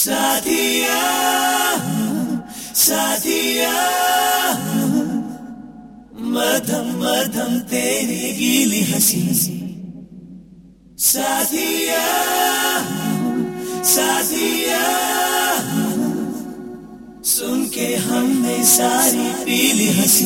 साथिया साथिया मधम मधम तेरी गीली हंसी। साथिया साथिया सुन के हमने सारी पीली हंसी।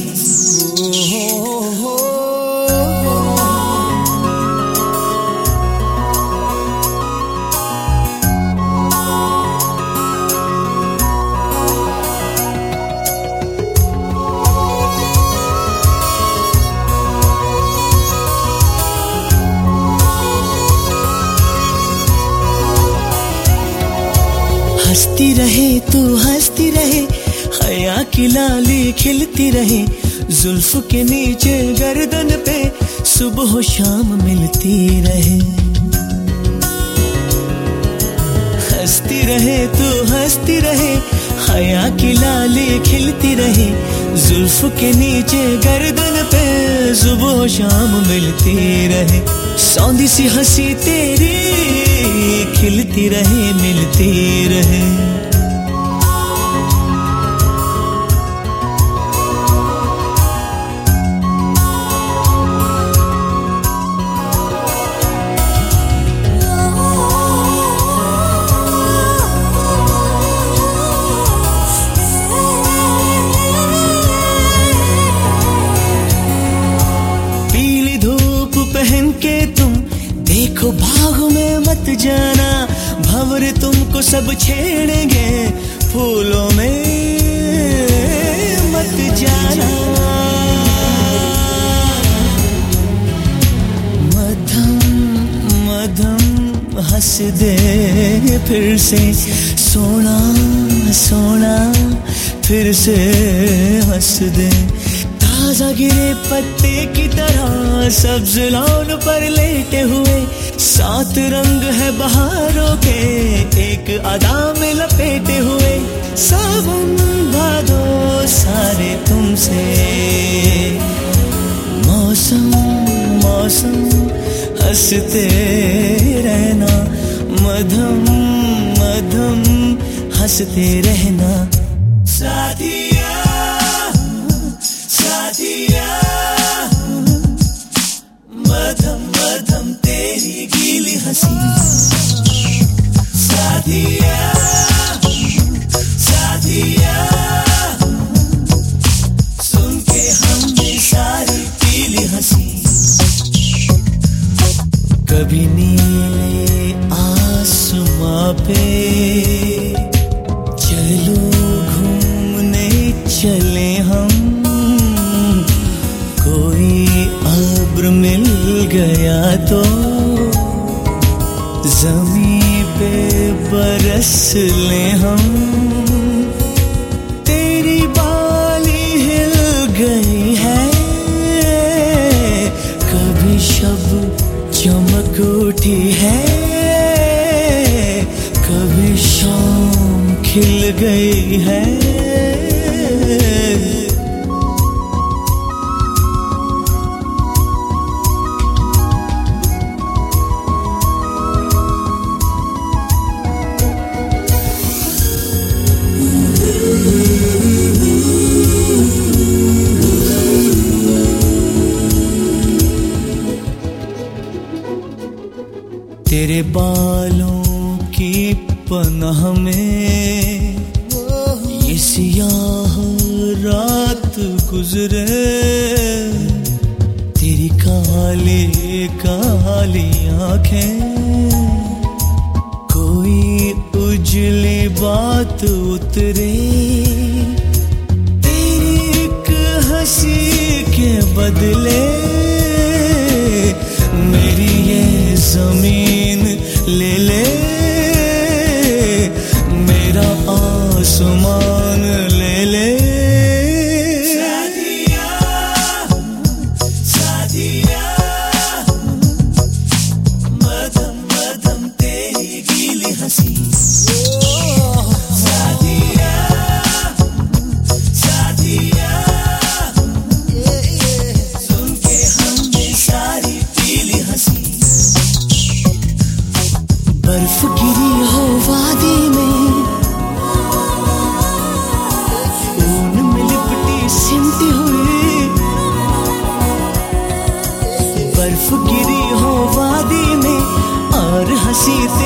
हंसती रहे तू हंसती रहे, हया की लाली खिलती रहे, जुल्फ के नीचे गर्दन पे सुबह शाम मिलती रहे। हंसती रहे तू हंसती रहे, हया की लाली खिलती रहे, जुल्फ के नीचे गर्दन पे सुबह शाम मिलती रहे। सौंधी सी हंसी तेरी खिलती रहे मिलती रहे। पीली धूप पहन के तुम देखो बाग में मत जाना, भंवर तुमको सब छेड़ेंगे, फूलों में मत जाना। मधम मधम हंस दे फिर से, सोना सोना फिर से हंस दे। ताजा गिरे पत्ते की तरह सब्ज लॉन पर लेटे हुए, सात रंग है बहारों के एक अदा में लपेटे हुए। सावन भादो सारे तुमसे, मौसम मौसम हंसते रहना, मधम मधम हंसते रहना। साथिया साथिया मधम मधम तेरी गीली हंसी। साथिया साथिया सुन के हमने सारी पीली हंसी। कभी नीले आसमां पे चलो घूमने चले हम, कोई अब्र मिल गया तो ज़मीं पे बरस ले हम। तेरी बाली हिल गई है, कभी शब चमक उठी है, कभी शाम खिल गई है। तेरे बालों की पनाह में ये सियाह रात गुजरे, तेरी काली काली आंखें कोई उजली बात उतरे। तेरी एक हंसी के बदले मेरी ये जमीन ले ले, मेरा आसमान ले ले। साथिया साथिया मधम मधम तेरी गीली हंसी। साथिया साथिया सुन के हमने सारी पीली हंसी। बर्फ गिरी हो वादी में, जुल्फ गिरी हो वादी में और हंसी